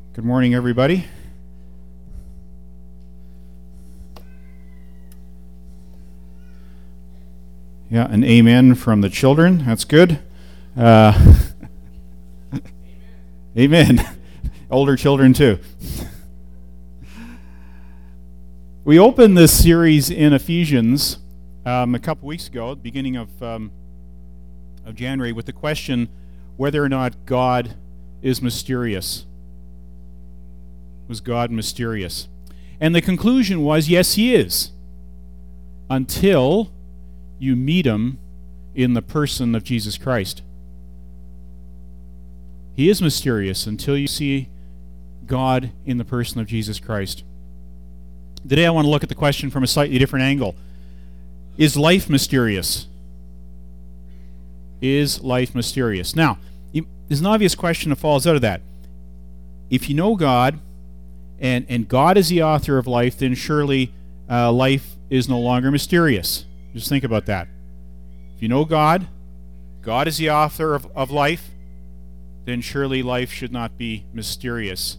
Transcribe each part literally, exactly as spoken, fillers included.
Good morning, everybody. Yeah, an amen from the children. That's good. Uh, amen. Older children, too. We opened this series in Ephesians um, a couple weeks ago, beginning of, um, of January, with the question whether or not God is mysterious. Was God mysterious? And the conclusion was, yes, he is, until you meet him in the person of Jesus Christ. He is mysterious until you see God in the person of Jesus Christ. Today I want to look at the question from a slightly different angle. Is life mysterious? Is life mysterious? Now, there's an obvious question that falls out of that. If you know God, and, and God is the author of life, then surely uh, life is no longer mysterious. Just think about that. If you know God, God is the author of, of life, then surely life should not be mysterious.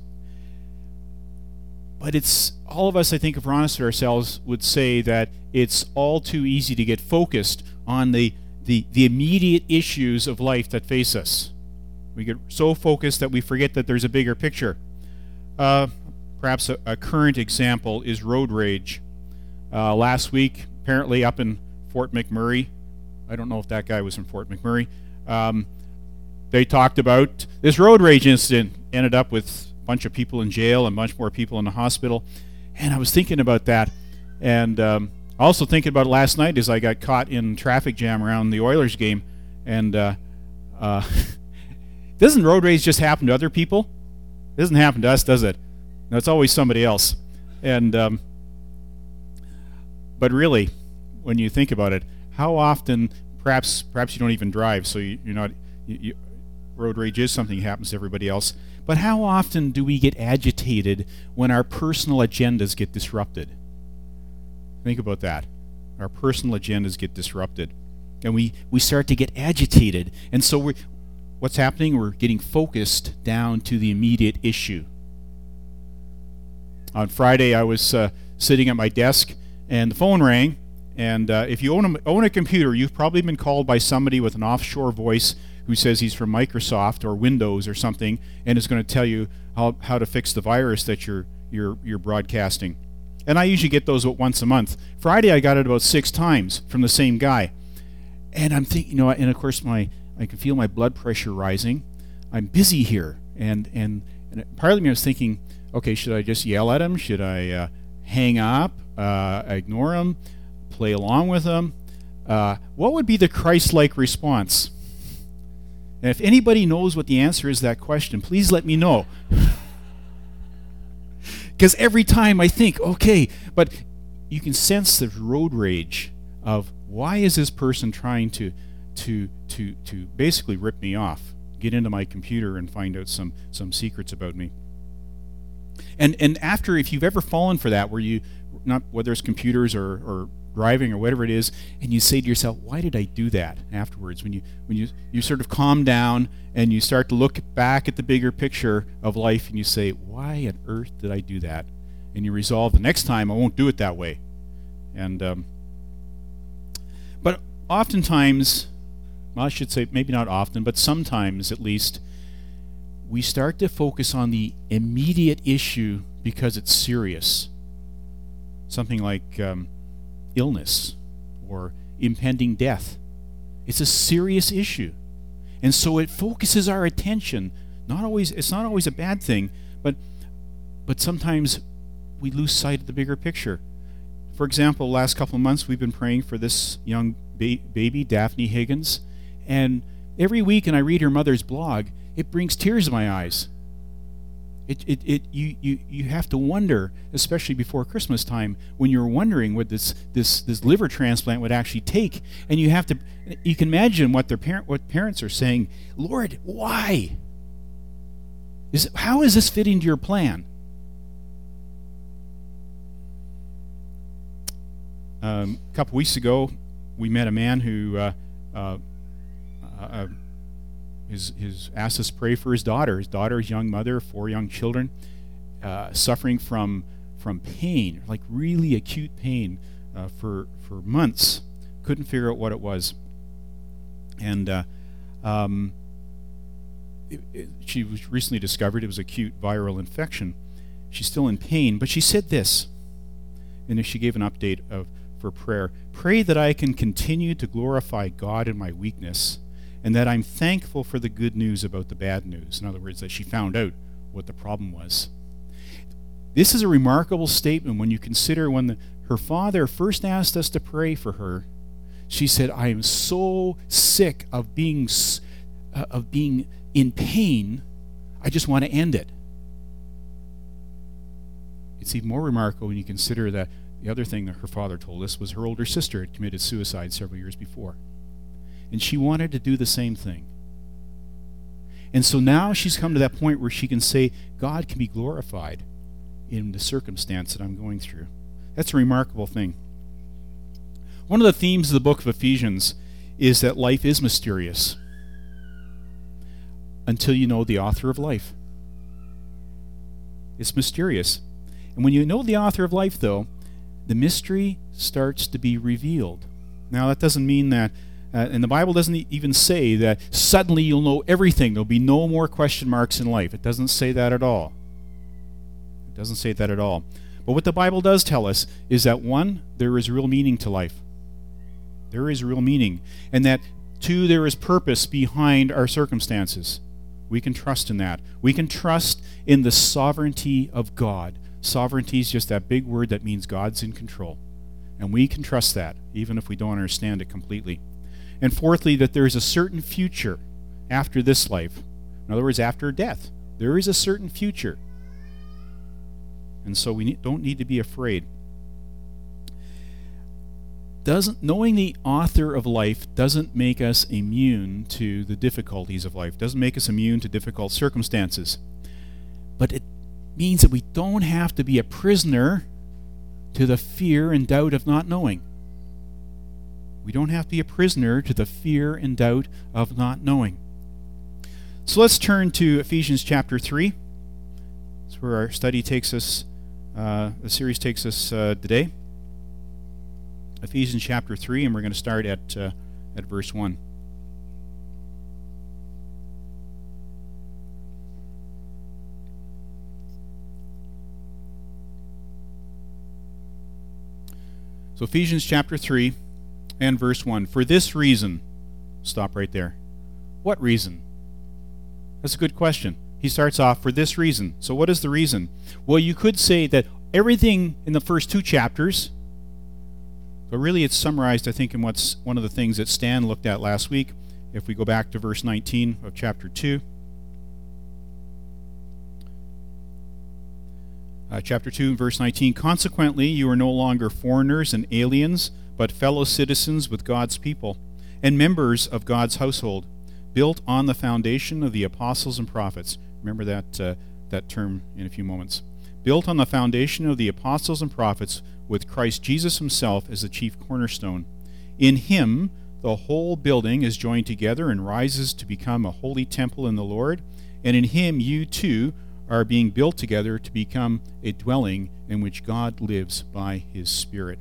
But it's, all of us, I think, if we're honest with ourselves, would say that it's all too easy to get focused on the, the, the immediate issues of life that face us. We get so focused that we forget that there's a bigger picture. Uh, perhaps a, a current example is road rage. Uh, last week, apparently up in Fort McMurray, I don't know if that guy was from Fort McMurray, um, they talked about this road rage incident, ended up with a bunch of people in jail and a bunch more people in the hospital. And I was thinking about that, and um, also thinking about it last night as I got caught in traffic jam around the Oilers game. And uh, uh, doesn't road rage just happen to other people? It doesn't happen to us, does it? No, it's always somebody else. And um, but really, when you think about it, how often, perhaps perhaps you don't even drive, so you, you're not, you, you, road rage is something that happens to everybody else, but how often do we get agitated when our personal agendas get disrupted? Think about that. Our personal agendas get disrupted, and we, we start to get agitated, and so we're, what's happening? We're getting focused down to the immediate issue. On Friday, I was uh, sitting at my desk, and the phone rang. And uh, if you own a, own a computer, you've probably been called by somebody with an offshore voice who says he's from Microsoft or Windows or something, and is going to tell you how, how to fix the virus that you're you're you're broadcasting. And I usually get those once a month. Friday, I got it about six times from the same guy. And I'm thinking, you know, and of course, my I can feel my blood pressure rising. I'm busy here, and and, and part of me was thinking, okay, should I just yell at him? Should I uh, hang up, uh, ignore him, play along with them? Uh, what would be the Christ-like response? And if anybody knows what the answer is to that question, please let me know. Because every time I think, okay, but you can sense the road rage of why is this person trying to to to to basically rip me off, get into my computer and find out some some secrets about me. And and after, if you've ever fallen for that, where you, not whether it's computers or, or driving or whatever it is, and you say to yourself, why did I do that afterwards? When you when you, you sort of calm down and you start to look back at the bigger picture of life, and you say, why on earth did I do that? And you resolve, the next time I won't do it that way. And um, but oftentimes, well, I should say maybe not often, but sometimes at least, we start to focus on the immediate issue because it's serious. Something like um, illness or impending death. It's a serious issue. And so it focuses our attention. Not always, it's not always a bad thing, but but sometimes we lose sight of the bigger picture. For example, the last couple of months we've been praying for this young ba- baby, Daphne Higgins, and every week, and I read her mother's blog, it brings tears to my eyes. It, it, it, you, you, you have to wonder, especially before Christmas time, when you're wondering what this, this, this liver transplant would actually take, and you have to, you can imagine what their parent, what parents are saying. Lord, why? Is how is this fitting to your plan? Um, a couple weeks ago, we met a man who uh, uh, uh, his, his asked us to pray for his daughter. His daughter, his young mother, four young children, uh, suffering from from pain, like really acute pain, uh, for for months. Couldn't figure out what it was, and uh, um, it, it, she was recently discovered it was acute viral infection. She's still in pain, but she said this, and she gave an update of for prayer. Pray that I can continue to glorify God in my weakness, and that I'm thankful for the good news about the bad news. In other words, that she found out what the problem was. This is a remarkable statement when you consider when the, her father first asked us to pray for her. She said, I am so sick of being uh, of being in pain, I just want to end it. It's even more remarkable when you consider that the other thing that her father told us was her older sister had committed suicide several years before. And she wanted to do the same thing. And so now she's come to that point where she can say, God can be glorified in the circumstance that I'm going through. That's a remarkable thing. One of the themes of the book of Ephesians is that life is mysterious until you know the author of life. It's mysterious. And when you know the author of life, though, the mystery starts to be revealed. Now, that doesn't mean that, uh, and the Bible doesn't even say that suddenly you'll know everything. There'll be no more question marks in life. It doesn't say that at all. It doesn't say that at all. But what the Bible does tell us is that, one, there is real meaning to life. There is real meaning. And that, two, there is purpose behind our circumstances. We can trust in that. We can trust in the sovereignty of God. Sovereignty is just that big word that means God's in control. And we can trust that, even if we don't understand it completely. And fourthly, that there is a certain future after this life. In other words, after death. There is a certain future. And so we need, don't need to be afraid. Doesn't knowing the author of life doesn't make us immune to the difficulties of life. Doesn't make us immune to difficult circumstances. But it means that we don't have to be a prisoner to the fear and doubt of not knowing. We don't have to be a prisoner to the fear and doubt of not knowing. So let's turn to Ephesians chapter three. That's where our study takes us, uh, the series takes us uh, today. Ephesians chapter three, and we're going to start at uh, at verse one. So Ephesians chapter three and verse one. For this reason, stop right there. What reason? That's a good question. He starts off, for this reason. So what is the reason? Well, you could say that everything in the first two chapters, but really it's summarized, I think, in what's one of the things that Stan looked at last week. If we go back to verse nineteen of chapter two. Uh, chapter two, verse nineteen, consequently, you are no longer foreigners and aliens, but fellow citizens with God's people, and members of God's household, built on the foundation of the apostles and prophets. Remember that, uh, that term in a few moments. Built on the foundation of the apostles and prophets, with Christ Jesus himself as the chief cornerstone. In him, the whole building is joined together and rises to become a holy temple in the Lord, and in him you too are being built together to become a dwelling in which God lives by his Spirit.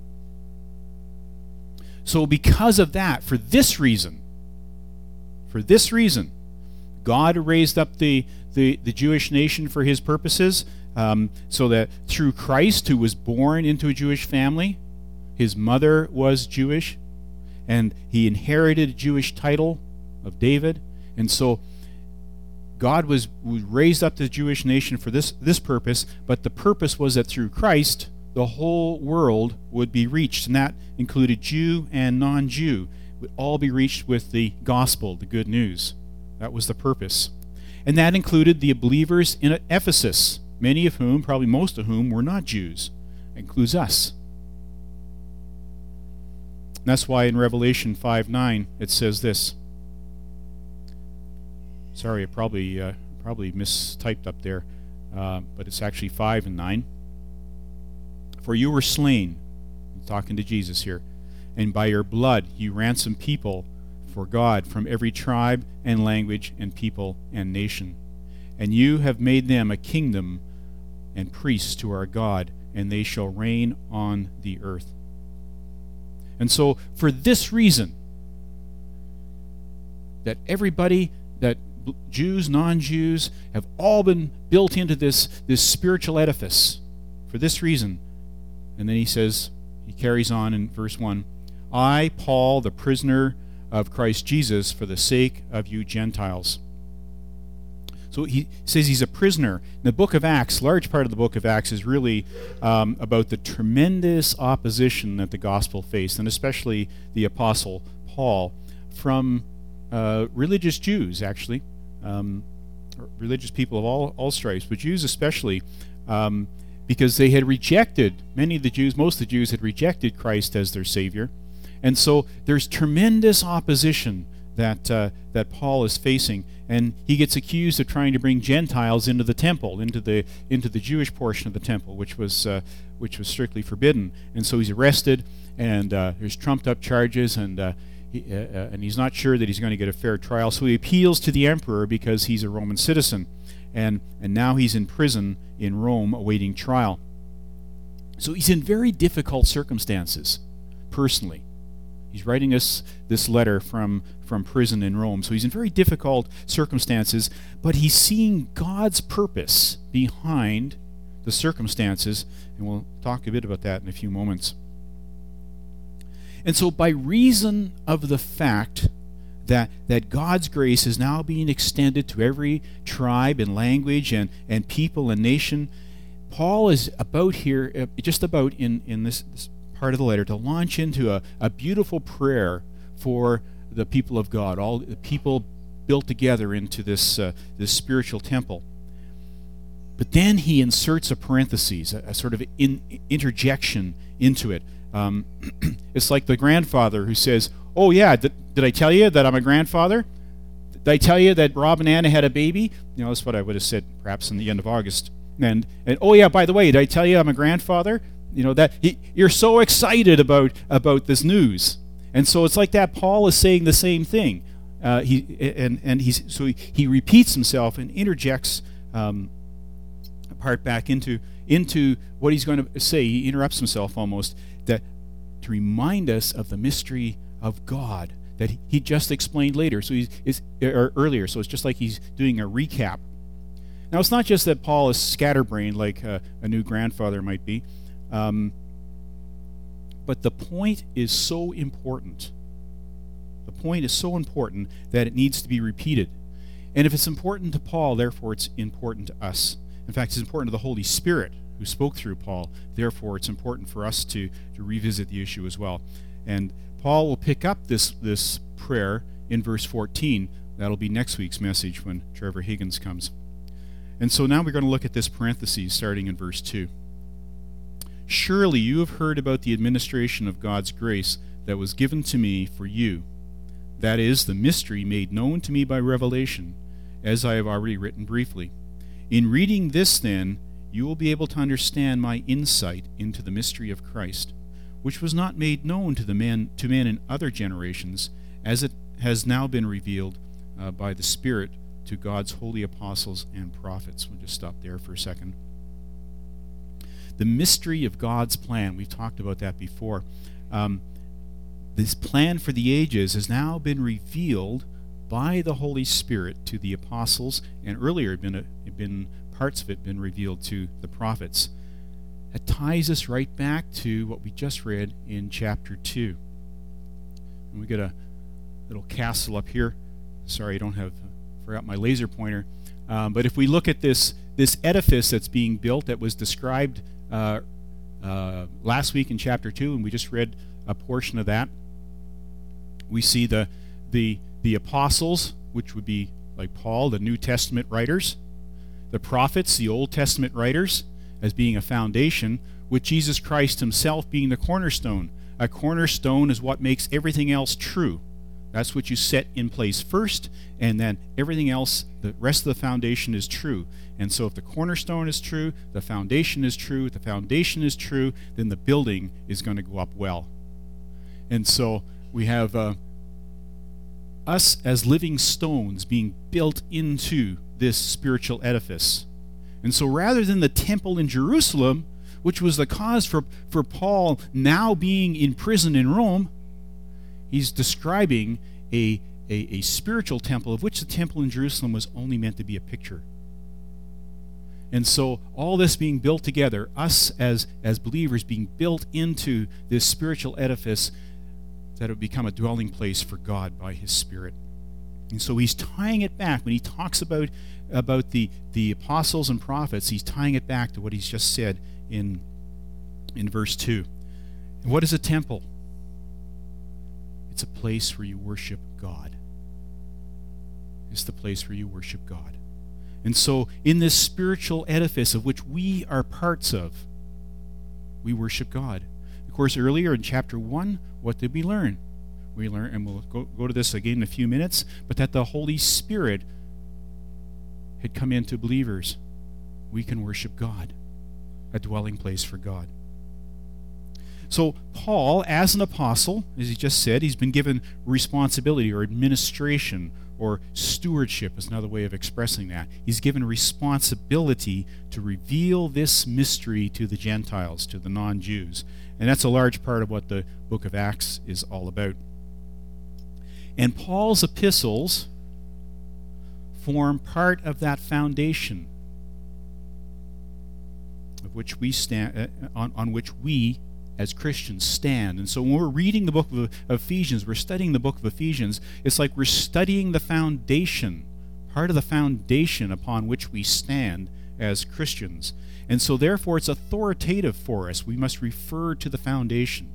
So because of that, for this reason, for this reason, God raised up the, the, the Jewish nation for his purposes, um, so that through Christ, who was born into a Jewish family, his mother was Jewish, and he inherited a Jewish title of David, and so God was, was raised up the Jewish nation for this, this purpose, but the purpose was that through Christ, the whole world would be reached, and that included Jew and non-Jew, would all be reached with the gospel, the good news. That was the purpose. And that included the believers in Ephesus, many of whom, probably most of whom, were not Jews. It includes us. And that's why in Revelation five nine it says this. Sorry, I probably uh, probably mistyped up there, uh, but it's actually five and nine. For you were slain, I'm talking to Jesus here, and by your blood you ransomed people for God from every tribe and language and people and nation. And you have made them a kingdom and priests to our God, and they shall reign on the earth. And so, for this reason, that everybody, that Jews, non-Jews, have all been built into this, this spiritual edifice. For this reason. And then he says, he carries on in verse one, I, Paul, the prisoner of Christ Jesus, for the sake of you Gentiles. So he says he's a prisoner. In the book of Acts, large part of the book of Acts is really um, about the tremendous opposition that the gospel faced, and especially the apostle Paul, from uh, religious Jews, actually, um, religious people of all, all stripes, but Jews especially, um, because they had rejected, many of the Jews, most of the Jews had rejected Christ as their Savior. And so there's tremendous opposition that uh, that Paul is facing, and he gets accused of trying to bring Gentiles into the temple, into the into the Jewish portion of the temple, which was uh, which was strictly forbidden. And so he's arrested, and uh, there's trumped up charges, and uh, he, uh, uh, and he's not sure that he's going to get a fair trial. So he appeals to the emperor because he's a Roman citizen, and and now he's in prison in Rome awaiting trial. So he's in very difficult circumstances, personally. He's writing us this letter from, from prison in Rome. So he's in very difficult circumstances, but he's seeing God's purpose behind the circumstances, and we'll talk a bit about that in a few moments. And so by reason of the fact that, that God's grace is now being extended to every tribe and language and, and people and nation, Paul is about here, just about in, in this, this part of the letter, to launch into a, a beautiful prayer for the people of God, all the people built together into this uh, this spiritual temple. But then he inserts a parenthesis, a, a sort of in, interjection into it. Um, it's like the grandfather who says, oh yeah, did, did I tell you that I'm a grandfather? Did I tell you that Rob and Anna had a baby? You know, that's what I would have said perhaps in the end of August. And, and oh yeah, by the way, did I tell you I'm a grandfather? You know, that he, you're so excited about about this news, and so it's like that. Paul is saying the same thing. Uh, he and and he's so he, he repeats himself and interjects um, a part back into into what he's going to say. He interrupts himself almost, that to remind us of the mystery of God that he, he just explained later. So he's is or earlier. So it's just like he's doing a recap. Now it's not just that Paul is scatterbrained like uh, a new grandfather might be. Um, but the point is so important. The point is so important that it needs to be repeated. And if it's important to Paul, therefore it's important to us. In fact, it's important to the Holy Spirit who spoke through Paul. Therefore, it's important for us to, to revisit the issue as well. And Paul will pick up this, this prayer in verse fourteen. That'll be next week's message when Trevor Higgins comes. And so now we're going to look at this parenthesis starting in verse two. Surely you have heard about the administration of God's grace that was given to me for you. That is, the mystery made known to me by revelation, as I have already written briefly. In reading this, then, you will be able to understand my insight into the mystery of Christ, which was not made known to the men to men in other generations, as it has now been revealed uh, by the Spirit to God's holy apostles and prophets. We'll just stop there for a second. The mystery of God's plan, we've talked about that before. Um, this plan for the ages has now been revealed by the Holy Spirit to the apostles, and earlier had been, a, had been parts of it been revealed to the prophets. That ties us right back to what we just read in chapter two. And we got a little castle up here. Sorry, I don't have, forgot my laser pointer. Um, but if we look at this this edifice that's being built that was described Uh, uh, last week in chapter two, and we just read a portion of that, we see the the the apostles, which would be like Paul, the New Testament writers, the prophets, the Old Testament writers, as being a foundation, with Jesus Christ himself being the cornerstone. A cornerstone is what makes everything else true. That's what you set in place first, and then everything else, the rest of the foundation is true. And so if the cornerstone is true, the foundation is true, if the foundation is true, then the building is going to go up well. And so we have uh, us as living stones being built into this spiritual edifice. And so rather than the temple in Jerusalem, which was the cause for, for Paul now being in prison in Rome, he's describing a, a, a spiritual temple, of which the temple in Jerusalem was only meant to be a picture. And so all this being built together, us as, as believers being built into this spiritual edifice, that it would become a dwelling place for God by his Spirit. And so he's tying it back. When he talks about, about the, the apostles and prophets, he's tying it back to what he's just said in, in verse two. And what is a temple? It's a place where you worship God. It's the place where you worship God. And so in this spiritual edifice of which we are parts of, we worship God. Of course, earlier in chapter one, what did we learn? We learned, and we'll go, go to this again in a few minutes, but that the Holy Spirit had come into believers. We can worship God, a dwelling place for God. So Paul, as an apostle, as he just said, he's been given responsibility or administration or stewardship is another way of expressing that. He's given responsibility to reveal this mystery to the Gentiles, to the non-Jews. And that's a large part of what the book of Acts is all about. And Paul's epistles form part of that foundation of which we stand, uh, on, on which we as Christians stand. And so when we're reading the book of Ephesians, we're studying the book of Ephesians, it's like we're studying the foundation, part of the foundation upon which we stand as Christians. And so therefore it's authoritative for us. We must refer to the foundation.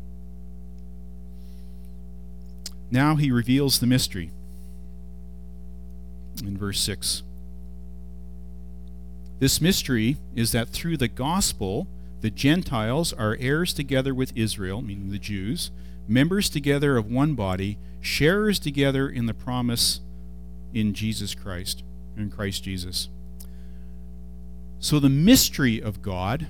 Now he reveals the mystery in verse six. This mystery is that through the gospel, the Gentiles are heirs together with Israel, meaning the Jews, members together of one body, sharers together in the promise in Jesus Christ, in Christ Jesus. So the mystery of God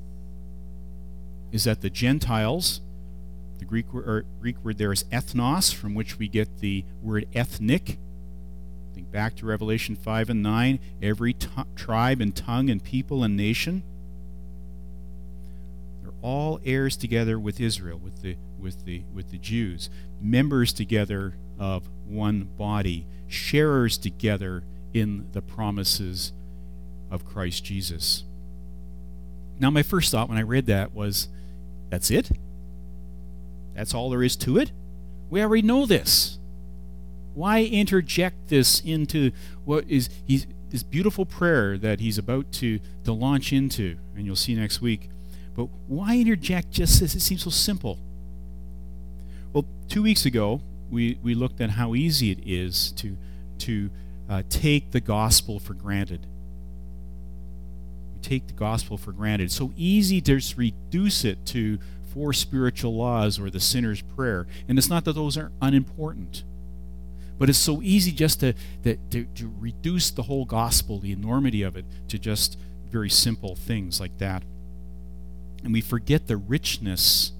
is that the Gentiles, the Greek word, or Greek word there is ethnos, from which we get the word ethnic. Think back to Revelation five and nine, every t- tribe and tongue and people and nation. They're all heirs together with Israel, with the with the with the Jews, members together of one body, sharers together in the promises of Christ Jesus. Now my first thought when I read that was, that's it? That's all there is to it? We already know this. Why interject this into what is he's, this beautiful prayer that he's about to, to launch into, and you'll see next week. But why interject just this? It seems so simple. Well, two weeks ago, we, we looked at how easy it is to, to uh, take the gospel for granted. We take the gospel for granted. It's so easy to just reduce it to four spiritual laws or the sinner's prayer. And it's not that those are unimportant. But it's so easy just to, to, to, to reduce the whole gospel, the enormity of it, to just very simple things like that. And we forget the richness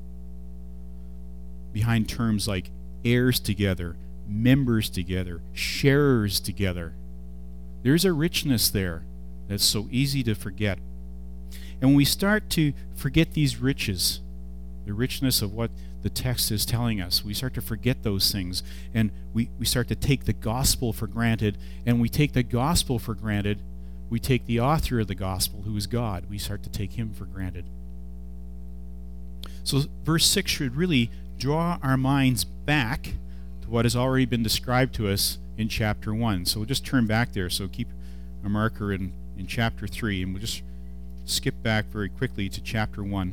behind terms like heirs together, members together, sharers together. There's a richness there that's so easy to forget. And when we start to forget these riches, the richness of what the text is telling us, we start to forget those things, and we, we start to take the gospel for granted. And we take the gospel for granted, we take the author of the gospel, who is God, we start to take him for granted. So verse six should really draw our minds back to what has already been described to us in chapter one. So we'll just turn back there. So keep a marker in, in chapter three, and we'll just skip back very quickly to chapter one.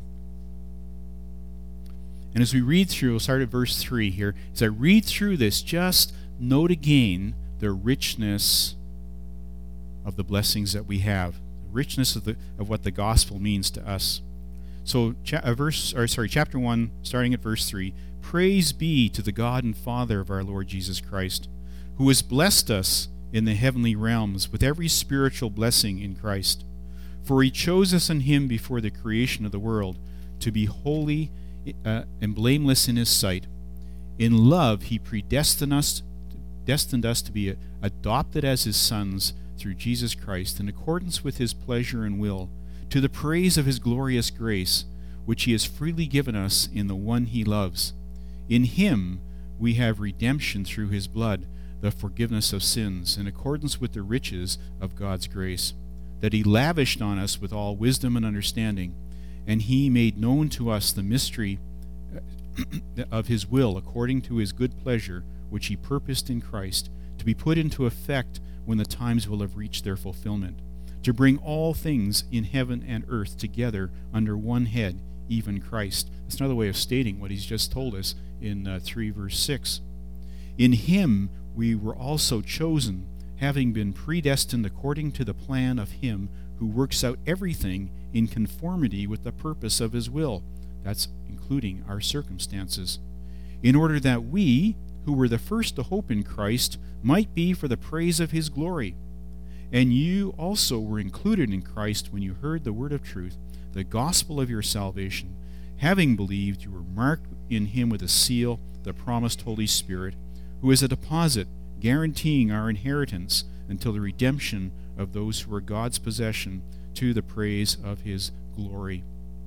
And as we read through, we'll start at verse three here. As I read through this, just note again the richness of the blessings that we have, the richness of the of what the gospel means to us. So, cha- uh, verse, or sorry, chapter one, starting at verse three. Praise be to the God and Father of our Lord Jesus Christ, who has blessed us in the heavenly realms with every spiritual blessing in Christ. For he chose us in him before the creation of the world to be holy uh, and blameless in his sight. In love he predestined us destined us to be adopted as his sons through Jesus Christ in accordance with his pleasure and will, to the praise of his glorious grace, which he has freely given us in the one he loves. In him we have redemption through his blood, the forgiveness of sins, in accordance with the riches of God's grace, that he lavished on us with all wisdom and understanding. And he made known to us the mystery of his will, according to his good pleasure, which he purposed in Christ, to be put into effect when the times will have reached their fulfillment, to bring all things in heaven and earth together under one head, even Christ. That's another way of stating what he's just told us in uh, three verse six. In him we were also chosen, having been predestined according to the plan of him who works out everything in conformity with the purpose of his will. That's including our circumstances, in order that we, who were the first to hope in Christ, might be for the praise of his glory. And you also were included in Christ when you heard the word of truth, the gospel of your salvation. Having believed, you were marked in him with a seal, the promised Holy Spirit, who is a deposit guaranteeing our inheritance until the redemption of those who are God's possession, to the praise of his glory.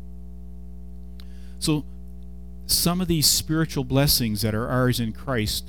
So, some of these spiritual blessings that are ours in Christ,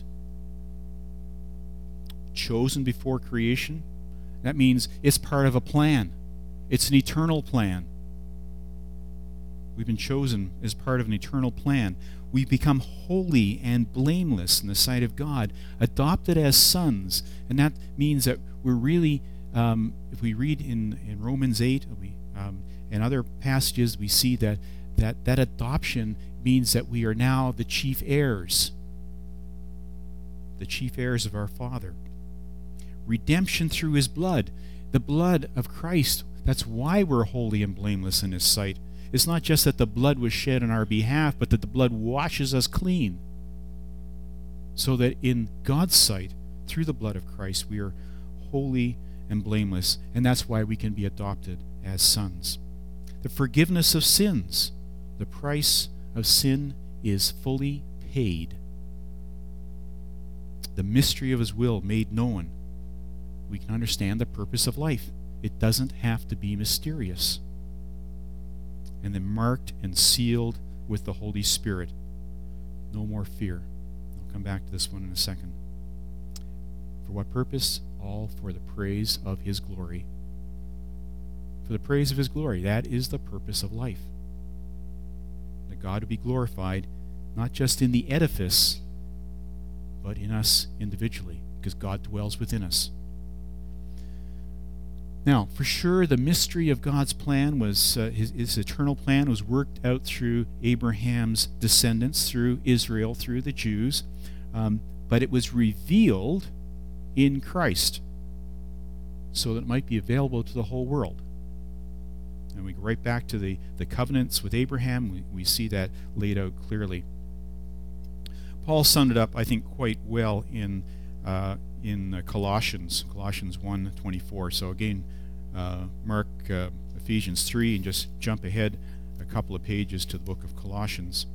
chosen before creation, that means it's part of a plan. It's an eternal plan. We've been chosen as part of an eternal plan. We become holy and blameless in the sight of God, adopted as sons. And that means that we're really, um, if we read in, in Romans eight we, um, and other passages, we see that, that that adoption means that we are now the chief heirs, the chief heirs of our Father. Redemption through his blood, the blood of Christ. That's why we're holy and blameless in his sight. It's not just that the blood was shed on our behalf, but that the blood washes us clean, so that in God's sight, through the blood of Christ, we are holy and blameless, and that's why we can be adopted as sons. The forgiveness of sins. The price of sin is fully paid. The mystery of his will made known. We can understand the purpose of life. It doesn't have to be mysterious. And then marked and sealed with the Holy Spirit. No more fear. I'll come back to this one in a second. For what purpose? All for the praise of his glory. For the praise of his glory. That is the purpose of life. That God would be glorified, not just in the edifice, but in us individually, because God dwells within us. Now, for sure, the mystery of God's plan was, uh, his, his eternal plan was worked out through Abraham's descendants, through Israel, through the Jews, um, but it was revealed in Christ so that it might be available to the whole world. And we go right back to the, the covenants with Abraham. We, we see that laid out clearly. Paul summed it up, I think, quite well in uh, in uh, Colossians, Colossians one twenty-four. So again, uh, mark uh, Ephesians three and just jump ahead a couple of pages to the book of Colossians.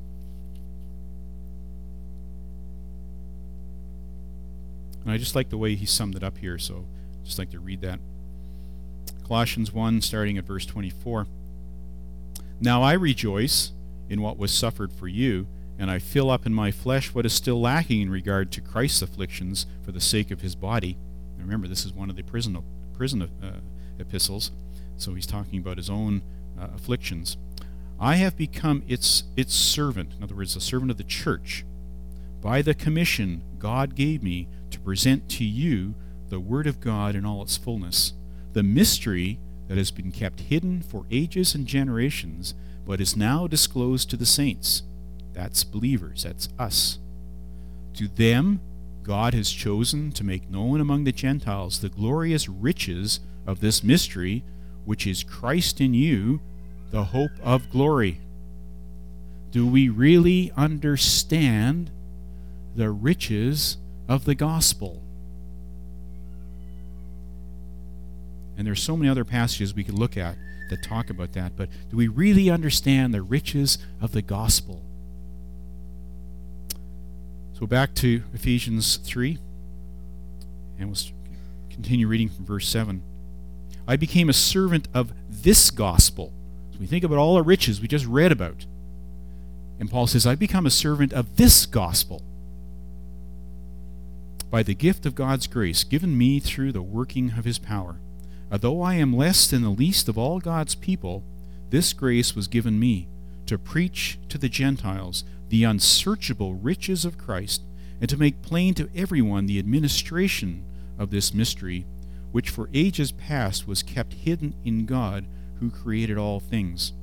And I just like the way he summed it up here, so I'd just like to read that. Colossians one, starting at verse twenty-four. Now I rejoice in what was suffered for you, and I fill up in my flesh what is still lacking in regard to Christ's afflictions for the sake of his body. And remember, this is one of the prison prison uh, epistles, so he's talking about his own uh, afflictions. I have become its its servant, in other words, a servant of the church, by the commission God gave me to present to you the word of God in all its fullness, the mystery that has been kept hidden for ages and generations, but is now disclosed to the saints. That's believers, that's us. To them, God has chosen to make known among the Gentiles the glorious riches of this mystery, which is Christ in you, the hope of glory. Do we really understand the riches of the gospel? And there's so many other passages we could look at that talk about that, but do we really understand the riches of the gospel? So back to Ephesians three. And we'll continue reading from verse seven. I became a servant of this gospel. So we think about all the riches we just read about. And Paul says, I become a servant of this gospel by the gift of God's grace given me through the working of his power. Although I am less than the least of all God's people, this grace was given me to preach to the Gentiles the unsearchable riches of Christ, and to make plain to everyone the administration of this mystery, which for ages past was kept hidden in God, who created all things.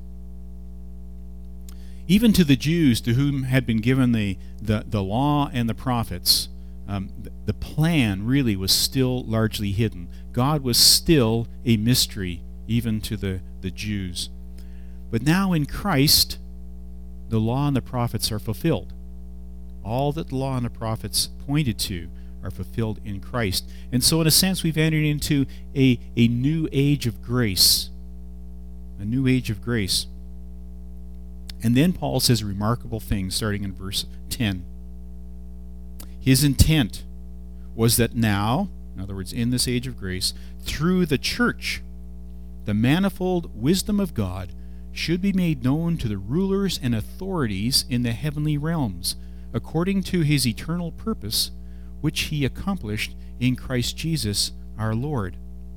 Even to the Jews to whom had been given the, the, the law and the prophets, um, the, the plan really was still largely hidden. God was still a mystery, even to the, the Jews. But now in Christ, the law and the prophets are fulfilled. All that the law and the prophets pointed to are fulfilled in Christ. And so in a sense, we've entered into a, a new age of grace. A new age of grace. And then Paul says a remarkable thing, starting in verse ten. His intent was that now, in other words, in this age of grace, through the church, the manifold wisdom of God should be made known to the rulers and authorities in the heavenly realms, according to his eternal purpose, which he accomplished in Christ Jesus our Lord.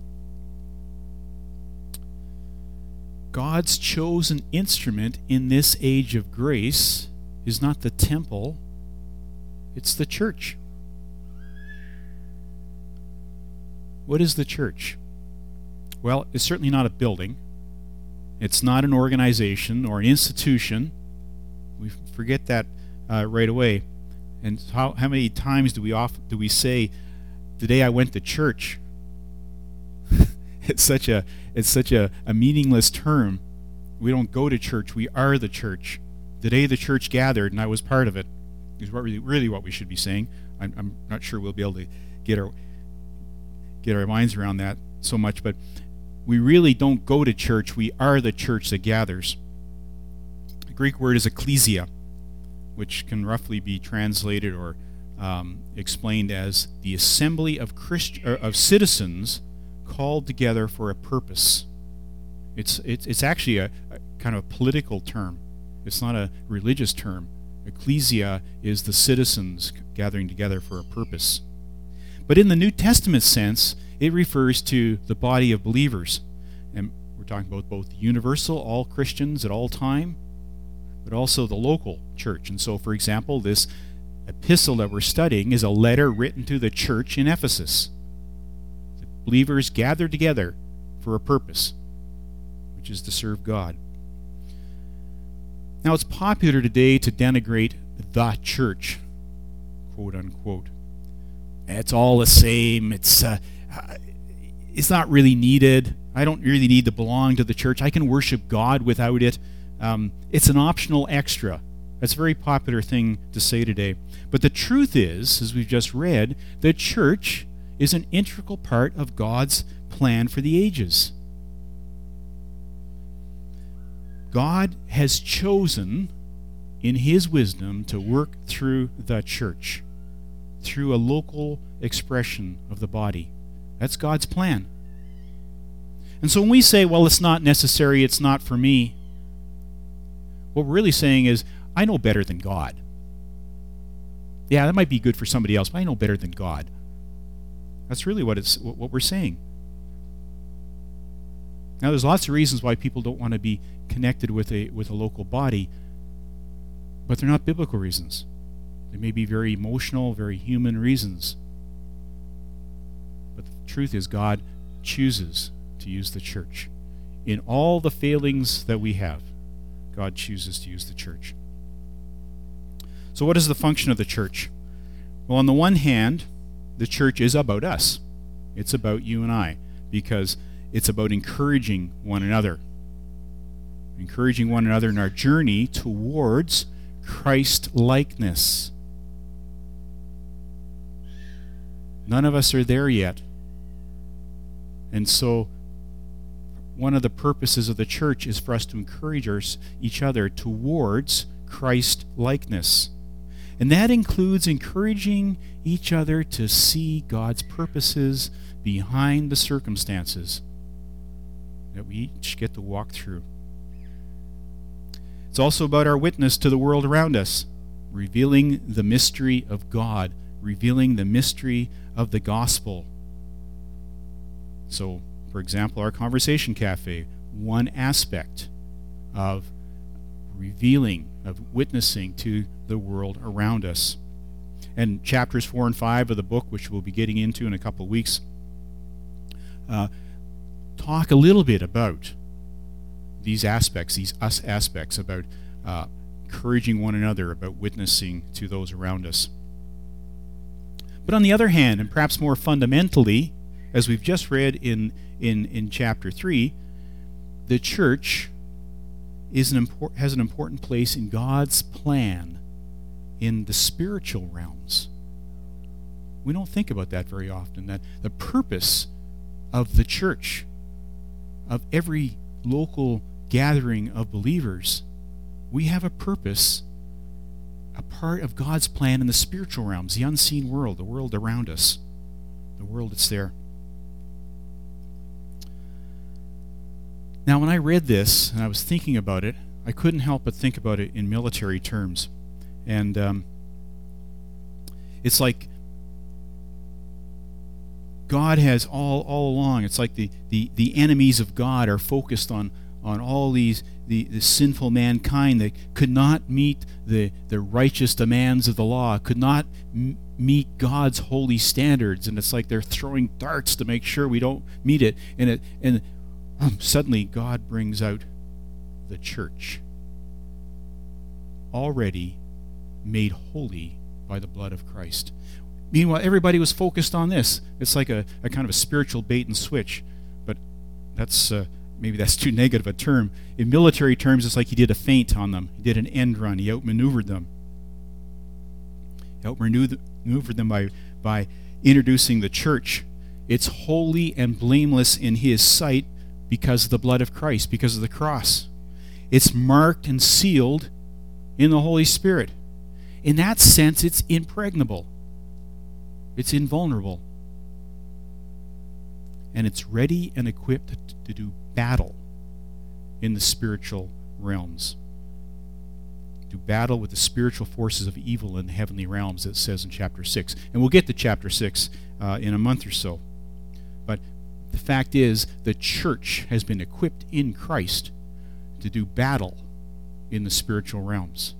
God's chosen instrument in this age of grace is not the temple, it's the church. What is the church? Well, it's certainly not a building. It's not an organization or an institution. We forget that uh, right away. And how how many times do we off do we say, "Today I went to church"? It's such a it's such a, a meaningless term. We don't go to church. We are the church. Today the church gathered, and I was part of it. Is what really really what we should be saying. I'm, I'm not sure we'll be able to get our get our minds around that so much, but we really don't go to church. We are the church that gathers. The Greek word is ecclesia, which can roughly be translated or um, explained as the assembly of Christ- or of citizens called together for a purpose. It's it's, it's actually a, a kind of political term. It's not a religious term. Ecclesia is the citizens gathering together for a purpose. But in the New Testament sense, it refers to the body of believers. And we're talking about both the universal, all Christians at all time, but also the local church. And so, for example, this epistle that we're studying is a letter written to the church in Ephesus. The believers gathered together for a purpose, which is to serve God. Now, it's popular today to denigrate the church, quote unquote. It's all the same. It's uh, it's not really needed. I don't really need to belong to the church. I can worship God without it. Um, it's an optional extra. That's a very popular thing to say today. But the truth is, as we've just read, the church is an integral part of God's plan for the ages. God has chosen, in his wisdom, to work through the church, through a local expression of the body. That's God's plan. And so when we say, well, it's not necessary, it's not for me, what we're really saying is, I know better than God. Yeah, that might be good for somebody else, but I know better than God. That's really what it's what we're saying. Now, there's lots of reasons why people don't want to be connected with a with a local body, but they're not biblical reasons. They may be very emotional, very human reasons. But the truth is, God chooses to use the church. In all the failings that we have, God chooses to use the church. So what is the function of the church? Well, on the one hand, the church is about us. It's about you and I, because it's about encouraging one another. Encouraging one another in our journey towards Christ-likeness. None of us are there yet. And so one of the purposes of the church is for us to encourage our, each other towards Christ-likeness. And that includes encouraging each other to see God's purposes behind the circumstances that we each get to walk through. It's also about our witness to the world around us, revealing the mystery of God, revealing the mystery of the gospel. So, for example, our Conversation Cafe, one aspect of revealing, of witnessing to the world around us. And chapters four and five of the book, which we'll be getting into in a couple of weeks, uh, talk a little bit about these aspects, these us aspects, about uh, encouraging one another, about witnessing to those around us. But on the other hand, and perhaps more fundamentally, as we've just read in, in, in chapter three, the church is an impor- has an important place in God's plan in the spiritual realms. We don't think about that very often, that the purpose of the church, of every local gathering of believers, we have a purpose, a part of God's plan in the spiritual realms, the unseen world, the world around us, the world that's there. Now, when I read this and I was thinking about it, I couldn't help but think about it in military terms. And um, it's like God has all all along, it's like the, the, the enemies of God are focused on, on all these the, the sinful mankind that could not meet the, the righteous demands of the law, could not m- meet God's holy standards. And it's like they're throwing darts to make sure we don't meet it. And it and suddenly God brings out the church, already made holy by the blood of Christ. Meanwhile, everybody was focused on this. It's like a, a kind of a spiritual bait and switch, but that's uh, maybe that's too negative a term. In military terms, it's like he did a feint on them. He did an end run. He outmaneuvered them. He outmaneuvered them by, by introducing the church. It's holy and blameless in his sight because of the blood of Christ, because of the cross. It's marked and sealed in the Holy Spirit. In that sense, it's impregnable. It's invulnerable. And it's ready and equipped to, to do battle in the spiritual realms. Do battle with the spiritual forces of evil in the heavenly realms, it says in chapter six. And we'll get to chapter six uh, in a month or so. But the fact is, the church has been equipped in Christ to do battle in the spiritual realms.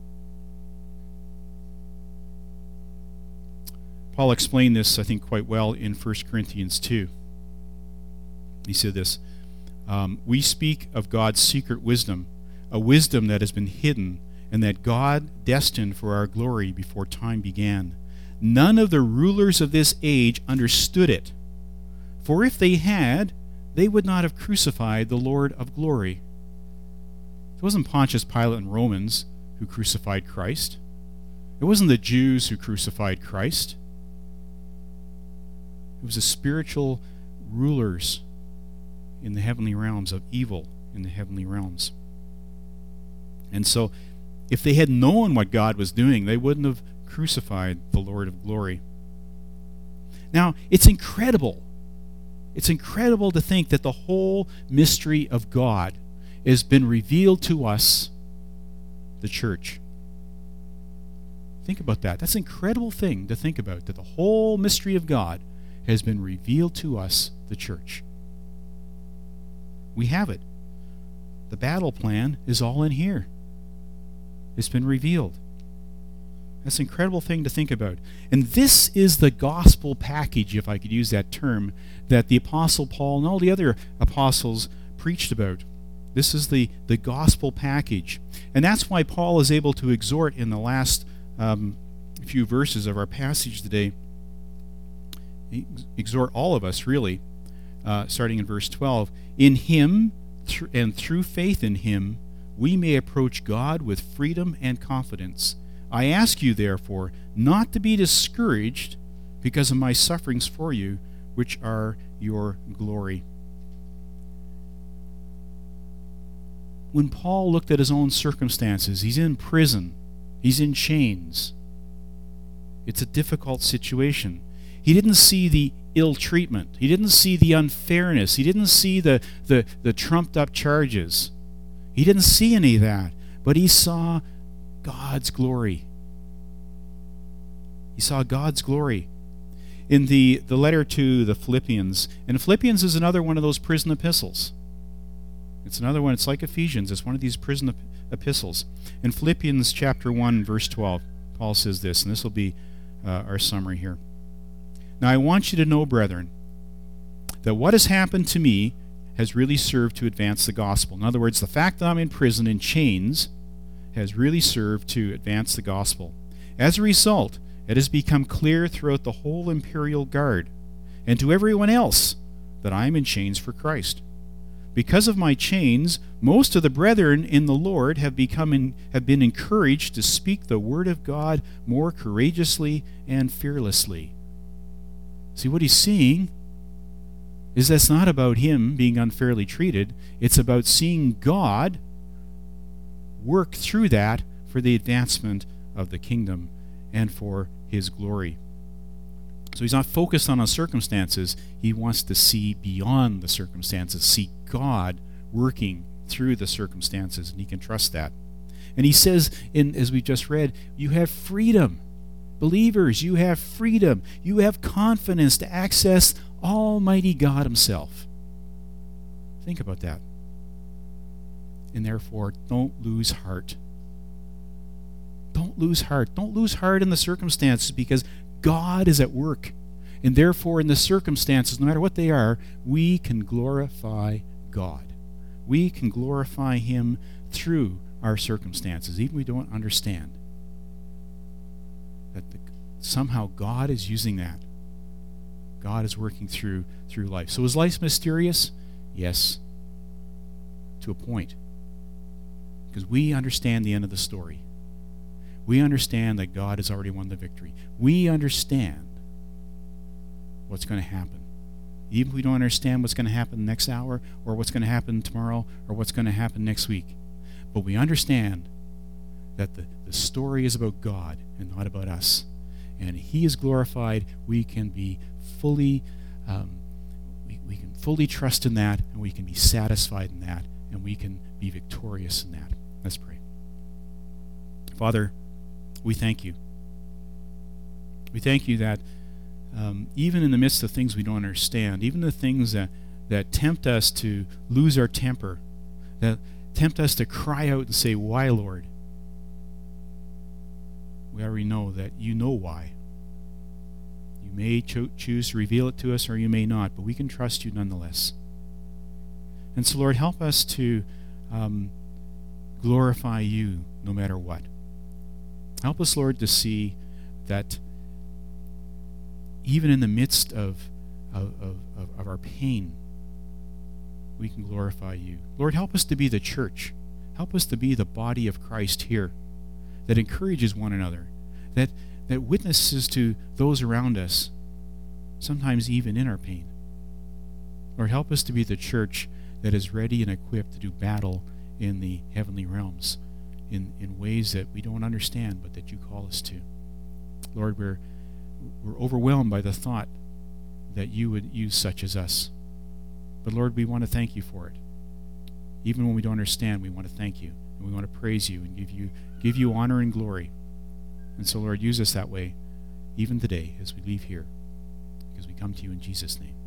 Paul explained this, I think, quite well in First Corinthians two. He said this, um, we speak of God's secret wisdom, a wisdom that has been hidden and that God destined for our glory before time began. None of the rulers of this age understood it, for if they had, they would not have crucified the Lord of glory. It wasn't Pontius Pilate and Romans who crucified Christ. It wasn't the Jews who crucified Christ. It was the spiritual rulers in the heavenly realms, of evil in the heavenly realms. And so, if they had known what God was doing, they wouldn't have crucified the Lord of glory. Now, it's incredible. It's incredible to think that the whole mystery of God has been revealed to us, the church. Think about that. That's an incredible thing to think about, that the whole mystery of God has been revealed to us, the church. We have it. The battle plan is all in here. It's been revealed. That's an incredible thing to think about. And this is the gospel package, if I could use that term, that the Apostle Paul and all the other apostles preached about. This is the, the gospel package. And that's why Paul is able to exhort in the last um, few verses of our passage today. He exhort all of us, really, uh, starting in verse twelve. In him, th- and through faith in him, we may approach God with freedom and confidence. I ask you, therefore, not to be discouraged because of my sufferings for you, which are your glory. When Paul looked at his own circumstances, he's in prison, he's in chains, It's a difficult situation. He didn't see the ill treatment. He didn't see the unfairness. He didn't see the, the, the trumped up charges. He didn't see any of that. But he saw God's glory. He saw God's glory. In the, the letter to the Philippians, and Philippians is another one of those prison epistles. It's another one. It's like Ephesians. It's one of these prison ep- epistles. In Philippians chapter one, verse twelve, Paul says this, and this will be uh, our summary here. Now I want you to know, brethren, that what has happened to me has really served to advance the gospel. In other words, the fact that I'm in prison in chains has really served to advance the gospel. As a result, it has become clear throughout the whole imperial guard and to everyone else that I am in chains for Christ. Because of my chains, most of the brethren in the Lord have become in, have been encouraged to speak the word of God more courageously and fearlessly. See, what he's seeing is that's not about him being unfairly treated. It's about seeing God work through that for the advancement of the kingdom and for his glory. So he's not focused on the circumstances. He wants to see beyond the circumstances, see God working through the circumstances, and he can trust that. And he says, in as we just read, you have freedom. Believers, you have freedom. You have confidence to access Almighty God himself. Think about that. And therefore, don't lose heart. Don't lose heart. Don't lose heart in the circumstances, because God is at work. And therefore, in the circumstances, no matter what they are, we can glorify God. We can glorify him through our circumstances, even if we don't understand. That the, somehow God is using that. God is working through through life. So is life mysterious? Yes, to a point. Because we understand the end of the story. We understand that God has already won the victory. We understand what's going to happen. Even if we don't understand what's going to happen next hour, or what's going to happen tomorrow, or what's going to happen next week. But we understand that the, the story is about God and not about us. And he is glorified. We can be fully, um, we, we can fully trust in that, and we can be satisfied in that, and we can be victorious in that. Let's pray. Father, we thank you. We thank you that um, even in the midst of things we don't understand, even the things that, that tempt us to lose our temper, that tempt us to cry out and say, why, Lord? We already know that you know why. You may cho- choose to reveal it to us, or you may not, but we can trust you nonetheless. And so, Lord, help us to um, glorify you no matter what. Help us, Lord, to see that even in the midst of, of, of, of our pain, we can glorify you. Lord, help us to be the church. Help us to be the body of Christ here that encourages one another, that, that witnesses to those around us, sometimes even in our pain. Lord, help us to be the church that is ready and equipped to do battle in the heavenly realms in, in ways that we don't understand, but that you call us to. Lord, we're, we're overwhelmed by the thought that you would use such as us. But Lord, we want to thank you for it. Even when we don't understand, we want to thank you. And we want to praise you and give you give you honor and glory. And so, Lord, use us that way, even today as we leave here, because we come to you in Jesus' name.